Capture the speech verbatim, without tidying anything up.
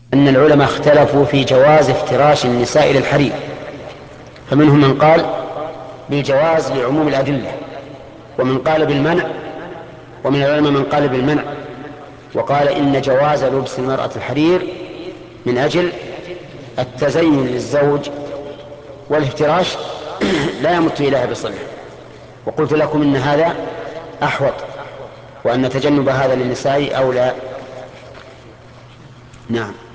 أن العلماء اختلفوا في جواز افتراش النساء للحرير، فمنهم من قال بالجواز لعموم الأدلة، ومن قال بالمنع، ومن العلماء من قال بالمنع وقال إن جواز لبس المرأة الحرير من أجل التزين للزوج، والافتراش لا يمت إليها بصلة. وقلت لكم إن هذا أحوط، وأن تجنب هذا للنساء أولى. نعم.